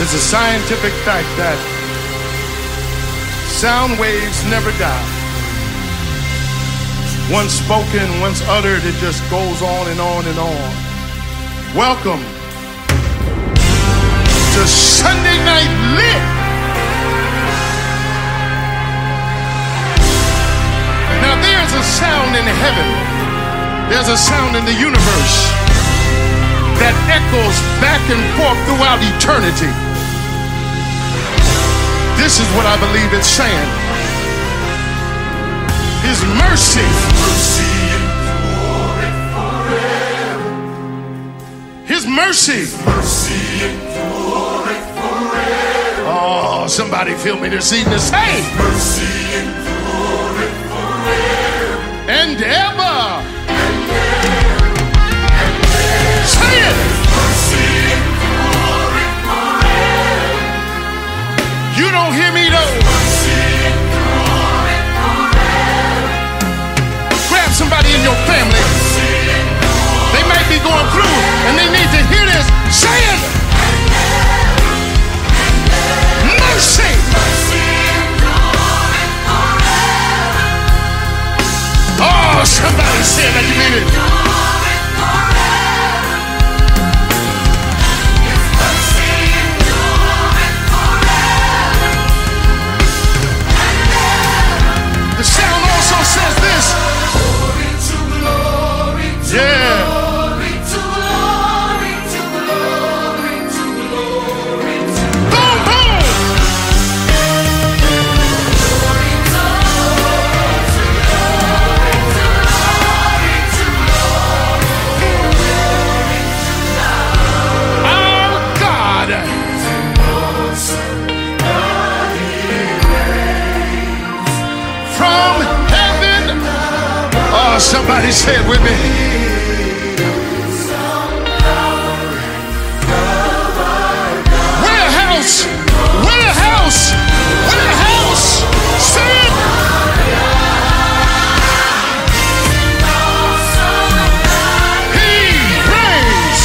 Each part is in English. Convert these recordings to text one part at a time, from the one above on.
is a scientific fact that sound waves never die. Once spoken, once uttered, it just goes on and on and on. Welcome to Sunday Night Lit. Now there's a sound in heaven, there's a sound in the universe that echoes back and forth throughout eternity. This is what I believe it's saying. His mercy, His mercy, oh, somebody feel me this evening. Say, and ever. Say it. You don't hear me though. Grab somebody in your family. They might be going through and they need to hear this. Say it. Mercy. Oh, somebody say it like you mean it. The sound also says this. Glory to glory to yeah. Glory to glory to glory to glory to boom, boom. Glory to glory to glory to glory to our God. From heaven. Oh, somebody say it with me. Warehouse, warehouse, warehouse. Say it. He reigns.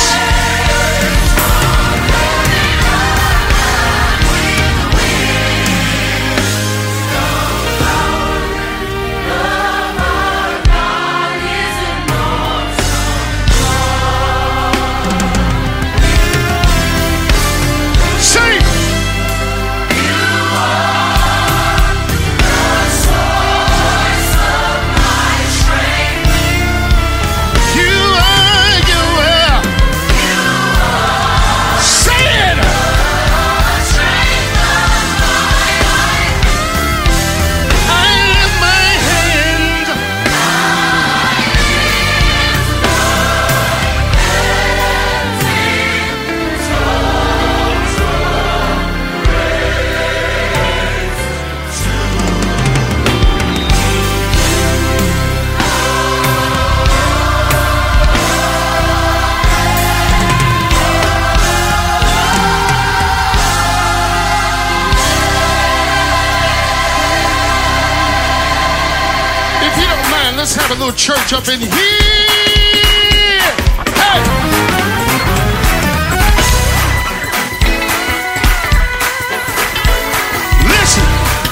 Let's have a little church up in here. Hey! Listen.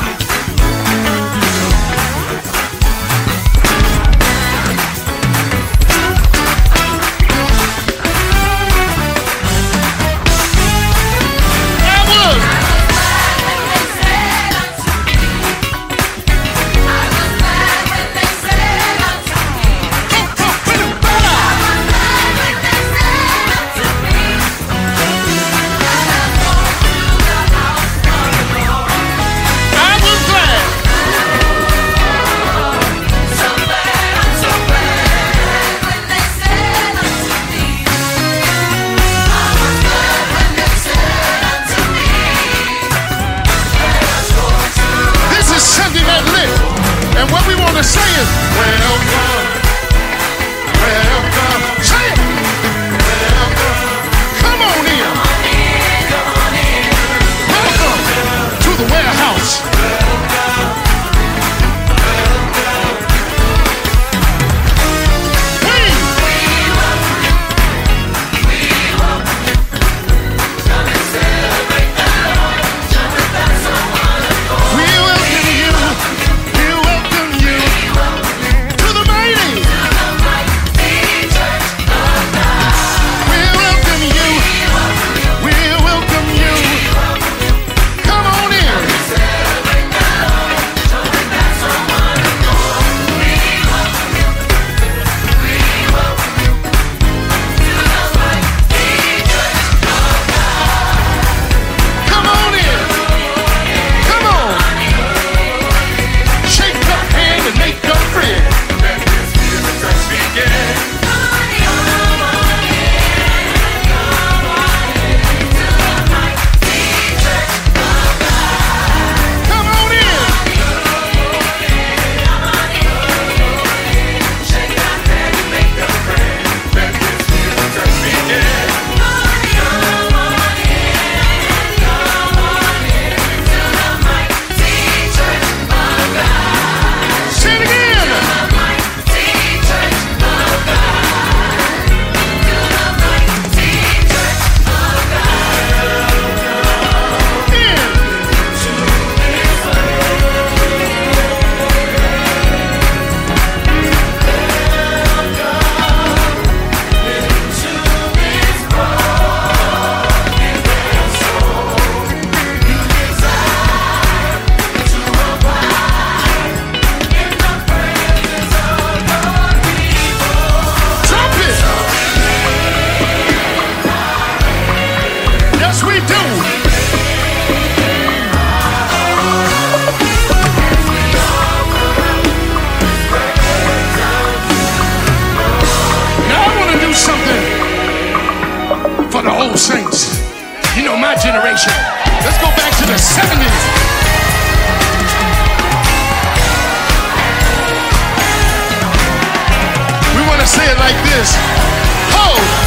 And what we want to say is, welcome, welcome. Say it. Welcome. Come on in. Welcome to the warehouse. We welcome. Come and celebrate the For the old saints, you know my generation. Let's go back to the 70s. We want to say it like this. Ho!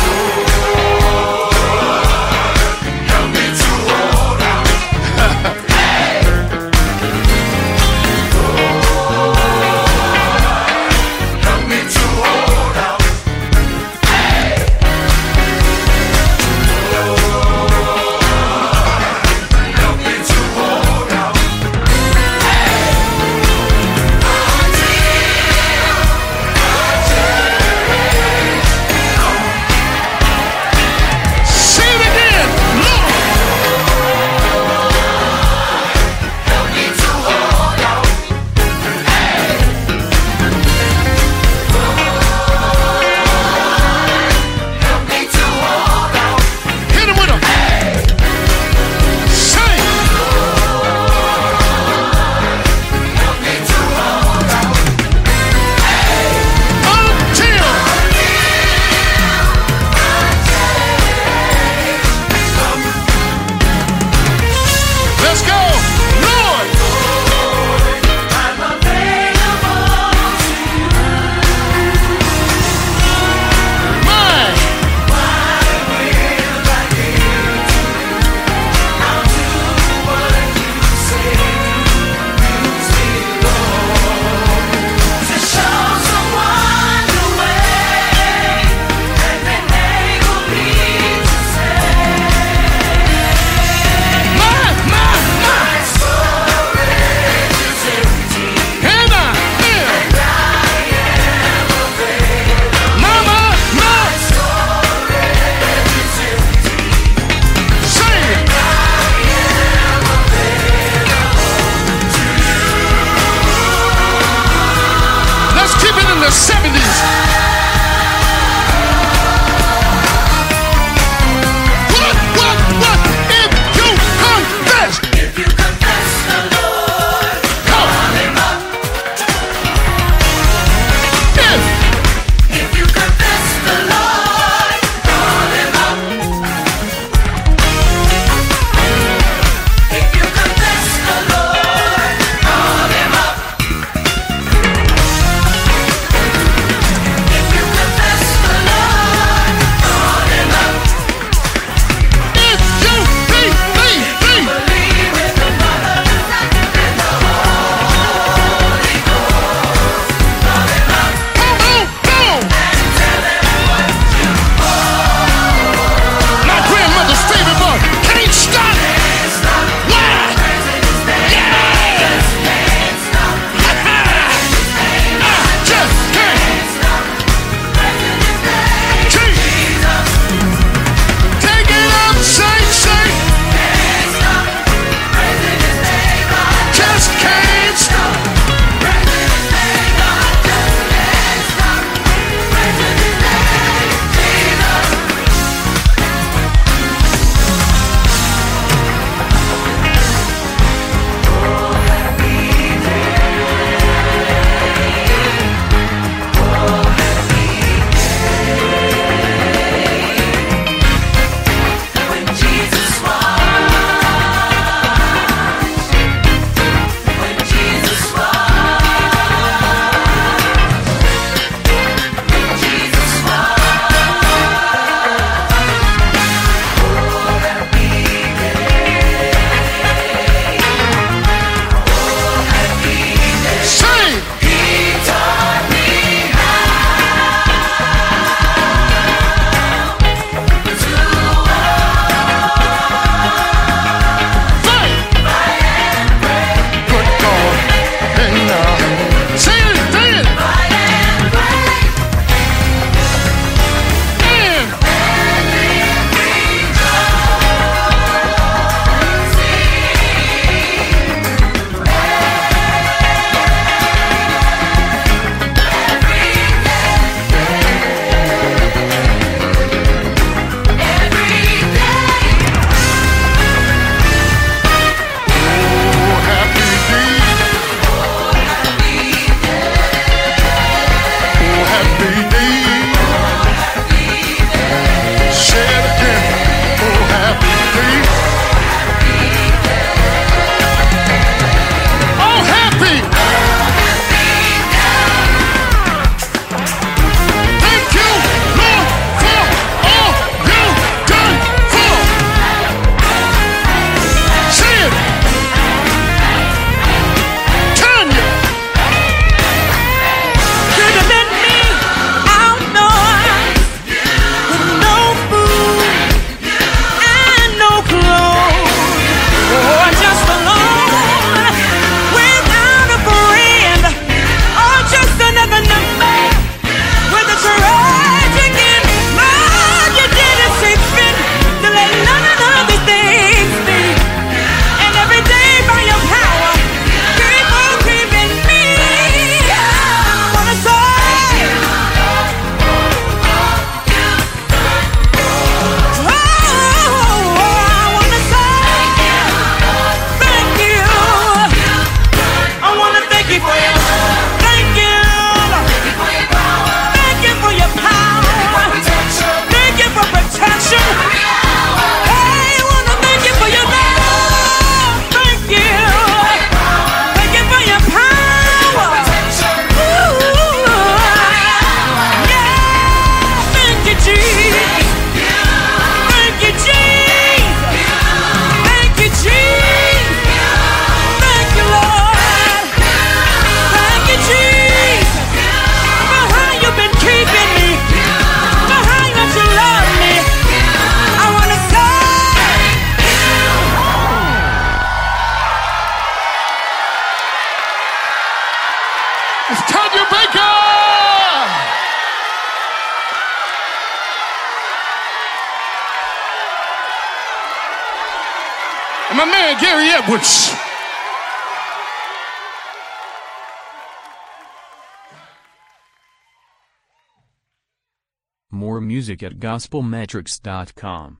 And my man Gary Edwards. More music at gospelmetrics.com.